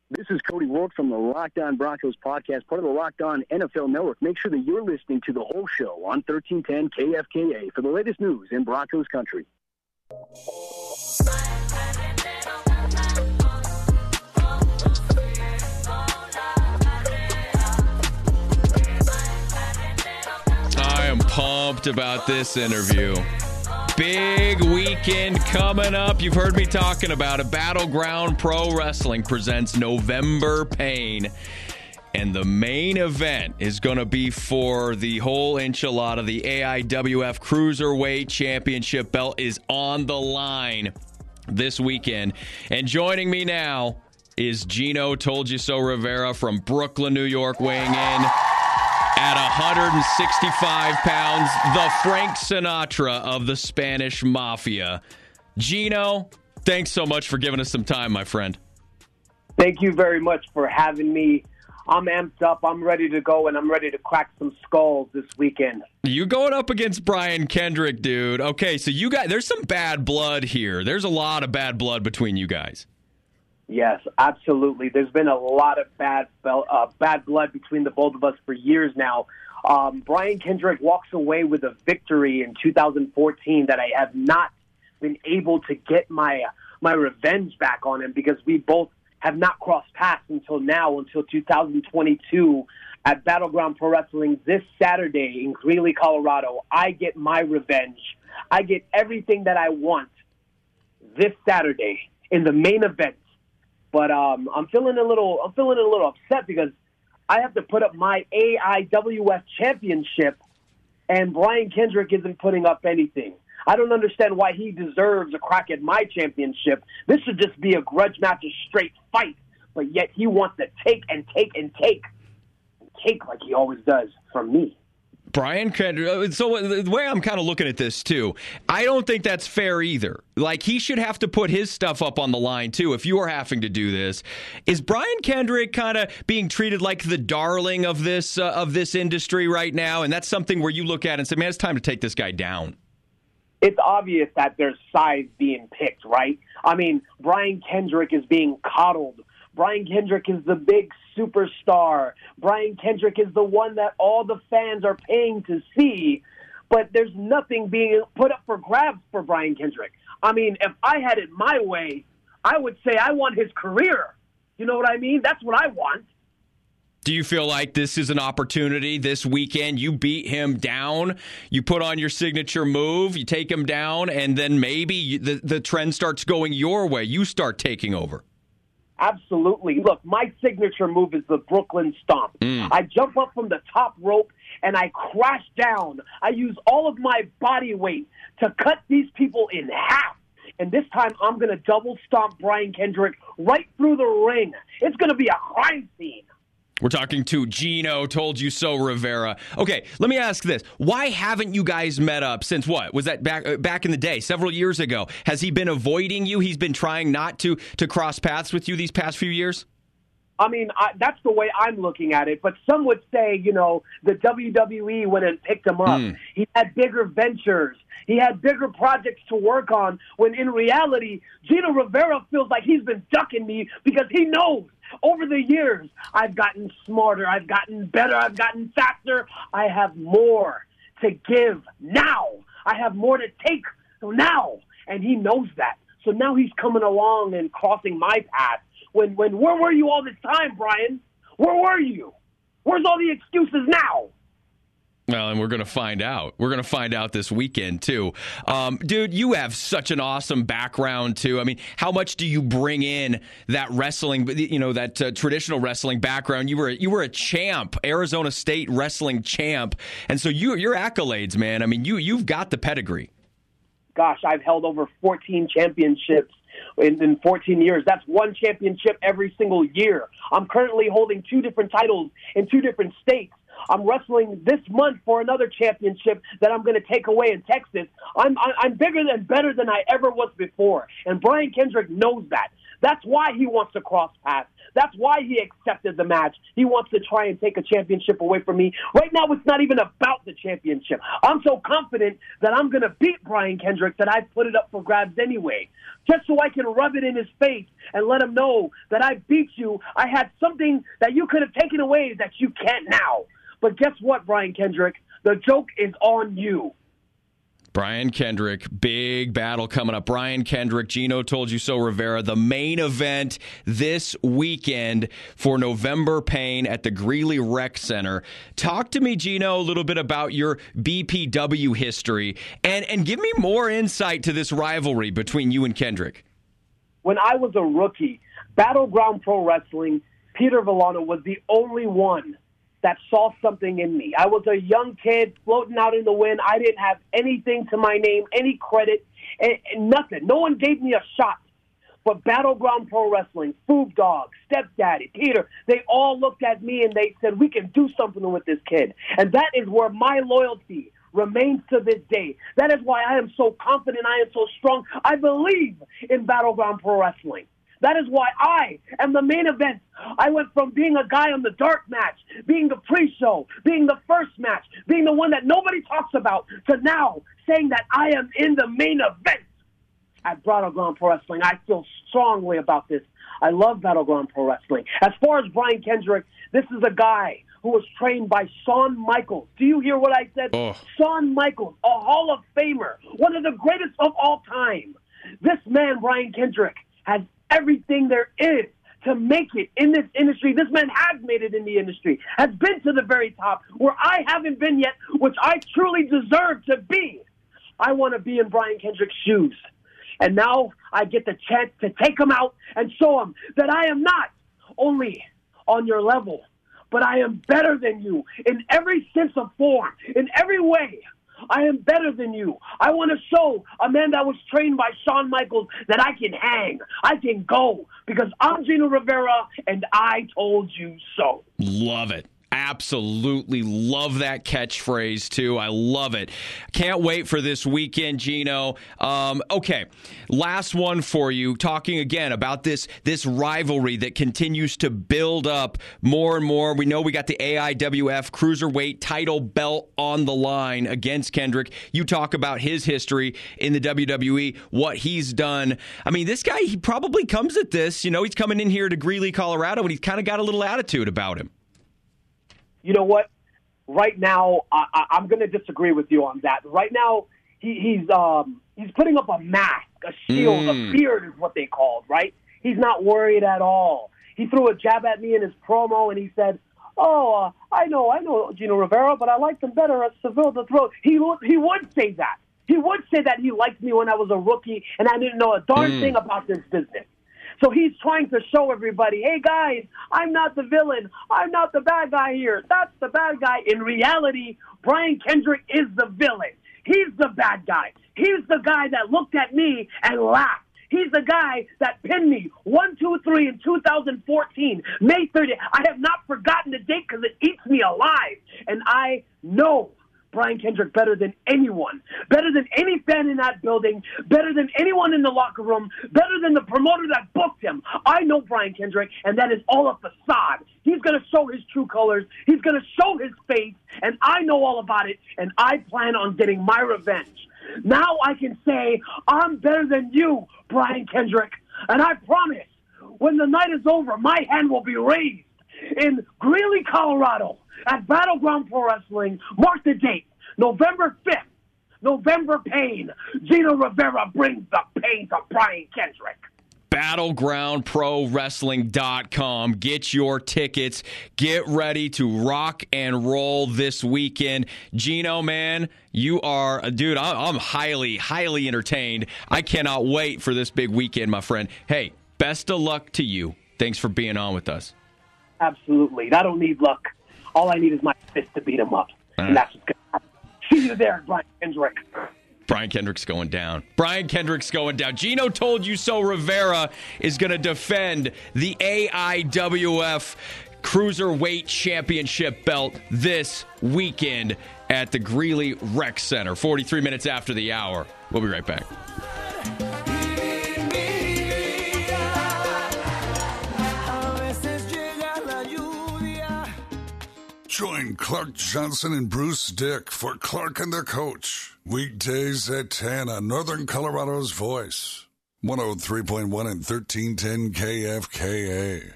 This is Cody Rourke from the Locked On Broncos podcast, part of the Locked On NFL Network. Make sure that you're listening to the whole show on 1310 KFKA for the latest news in Broncos country. I am pumped about this interview. Big weekend coming up. You've heard me talking about it. Battleground Pro Wrestling presents November Pain. And the main event is going to be for the whole enchilada. The AIWF Cruiserweight Championship belt is on the line this weekend. And joining me now is Gino Told You So Rivera from Brooklyn, New York, weighing in at 165 pounds, the Frank Sinatra of the Spanish Mafia. Gino, thanks so much for giving us some time, my friend. Thank you very much for having me. I'm amped up. I'm ready to go, and I'm ready to crack some skulls this weekend. You going up against Brian Kendrick, dude. Okay, so you guys, there's some bad blood here. There's a lot of bad blood between you guys. Yes, absolutely. There's been a lot of bad blood between the both of us for years now. Brian Kendrick walks away with a victory in 2014 that I have not been able to get my revenge back on him because we both have not crossed paths until now, until 2022 at Battleground Pro Wrestling this Saturday in Greeley, Colorado. I get my revenge. I get everything that I want this Saturday in the main event. But I'm feeling a little upset because I have to put up my AIWF championship, and Brian Kendrick isn't putting up anything. I don't understand why he deserves a crack at my championship. This should just be a grudge match, a straight fight. But yet he wants to take like he always does from me. Brian Kendrick, so the way I'm kind of looking at this, too, I don't think that's fair either. Like, he should have to put his stuff up on the line, too, if you are having to do this. Is Brian Kendrick kind of being treated like the darling of this industry right now? And that's something where you look at it and say, man, it's time to take this guy down. It's obvious that there's sides being picked, right? I mean, Brian Kendrick is being coddled. Brian Kendrick is the big superstar. Brian Kendrick is the one that all the fans are paying to see, but there's nothing being put up for grabs for Brian Kendrick. I mean, if I had it my way, I would say I want his career. You know what I mean? That's what I want. Do you feel like this is an opportunity this weekend? You beat him down, you put on your signature move, you take him down, and then maybe the trend starts going your way. You start taking over. Absolutely. Look, my signature move is the Brooklyn Stomp. I jump up from the top rope and I crash down. I use all of my body weight to cut these people in half. And this time I'm going to double stomp Brian Kendrick right through the ring. It's going to be a crime scene. We're talking to Gino Told You So Rivera. Okay, let me ask this. Why haven't you guys met up since what? Was that back in the day, several years ago? Has he been avoiding you? He's been trying not to cross paths with you these past few years? I mean, that's the way I'm looking at it. But some would say, you know, the WWE went and picked him up. He had bigger ventures. He had bigger projects to work on, when in reality, Gino Rivera feels like he's been ducking me because he knows over the years I've gotten smarter, I've gotten better, I've gotten faster. I have more to give now. I have more to take now. And he knows that. So now he's coming along and crossing my path. When where were you all this time, Brian? Where were you? Where's all the excuses now? Well, and we're going to find out. We're going to find out this weekend, too. Dude, you have such an awesome background, too. I mean, how much do you bring in that wrestling, you know, that traditional wrestling background? You were a champ, Arizona State wrestling champ. And so your accolades, man, I mean, you've got the pedigree. Gosh, I've held over 14 championships in 14 years. That's one championship every single year. I'm currently holding 2 different titles in 2 different states. I'm wrestling this month for another championship that I'm going to take away in Texas. I'm bigger and better than I ever was before. And Brian Kendrick knows that. That's why he wants to cross paths. That's why he accepted the match. He wants to try and take a championship away from me. Right now, it's not even about the championship. I'm so confident that I'm going to beat Brian Kendrick that I put it up for grabs anyway, just so I can rub it in his face and let him know that I beat you. I had something that you could have taken away that you can't now. But guess what, Brian Kendrick? The joke is on you. Brian Kendrick, big battle coming up. Brian Kendrick, Gino Told You So Rivera, the main event this weekend for November Pain at the Greeley Rec Center. Talk to me, Gino, a little bit about your BPW history and give me more insight to this rivalry between you and Kendrick. When I was a rookie, Battleground Pro Wrestling, Peter Villano was the only one that saw something in me. I was a young kid floating out in the wind. I didn't have anything to my name, any credit, and nothing. No one gave me a shot. But Battleground Pro Wrestling, Foob Dog, Stepdaddy, Peter, they all looked at me and they said, we can do something with this kid. And that is where my loyalty remains to this day. That is why I am so confident, I am so strong. I believe in Battleground Pro Wrestling. That is why I am the main event. I went from being a guy on the dark match, being the pre-show, being the first match, being the one that nobody talks about, to now saying that I am in the main event at Battleground Pro Wrestling. I feel strongly about this. I love Battleground Pro Wrestling. As far as Brian Kendrick, this is a guy who was trained by Shawn Michaels. Do you hear what I said? Oh. Shawn Michaels, a Hall of Famer, one of the greatest of all time. This man, Brian Kendrick, has everything there is to make it in this industry. This man has made it in the industry, has been to the very top where I haven't been yet, which I truly deserve to be. I want to be in Brian Kendrick's shoes. And now I get the chance to take him out and show him that I am not only on your level, but I am better than you in every sense of form, in every way. I am better than you. I want to show a man that was trained by Shawn Michaels that I can hang. I can go because I'm Gino Rivera and I told you so. Love it. Absolutely love that catchphrase, too. I love it. Can't wait for this weekend, Gino. Okay, last one for you. Talking again about this rivalry that continues to build up more and more. We know we got the AIWF Cruiserweight title belt on the line against Kendrick. You talk about his history in the WWE, what he's done. I mean, this guy, he probably comes at this. You know, he's coming in here to Greeley, Colorado, and he's kind of got a little attitude about him. You know what? Right now, I'm going to disagree with you on that. Right now, he's putting up a mask, a shield, a beard is what they called, right? He's not worried at all. He threw a jab at me in his promo, and he said, I know Gino Rivera, but I liked him better as Seville the Throat. He would say that. He would say that he liked me when I was a rookie, and I didn't know a darn thing about this business. So he's trying to show everybody, hey, guys, I'm not the villain. I'm not the bad guy here. That's the bad guy. In reality, Brian Kendrick is the villain. He's the bad guy. He's the guy that looked at me and laughed. He's the guy that pinned me 1, 2, 3 in 2014, May 30th. I have not forgotten the date because it eats me alive. And I know Brian Kendrick better than anyone, better than any fan in that building, better than anyone in the locker room, better than the promoter that booked him. I know Brian Kendrick, and that is all a facade. He's going to show his true colors. He's going to show his face, and I know all about it, and I plan on getting my revenge. Now I can say I'm better than you, Brian Kendrick, and I promise when the night is over, my hand will be raised in Greeley, Colorado, at Battleground Pro Wrestling. Mark the date, November 5th, November Pain. Gino Rivera brings the pain to Brian Kendrick. BattlegroundProWrestling.com. Get your tickets. Get ready to rock and roll this weekend. Gino, man, you are, dude, I'm highly, highly entertained. I cannot wait for this big weekend, my friend. Hey, best of luck to you. Thanks for being on with us. Absolutely. I don't need luck. All I need is my fist to beat him up. And that's what's going to happen. See you there, Brian Kendrick. Brian Kendrick's going down. Brian Kendrick's going down. Gino Told You So Rivera is going to defend the AIWF Cruiserweight Championship belt this weekend at the Greeley Rec Center. 43 minutes after the hour. We'll be right back. Join Clark Johnson and Bruce Dick for Clark and the Coach. Weekdays at 10 on Northern Colorado's Voice. 103.1 and 1310 KFKA.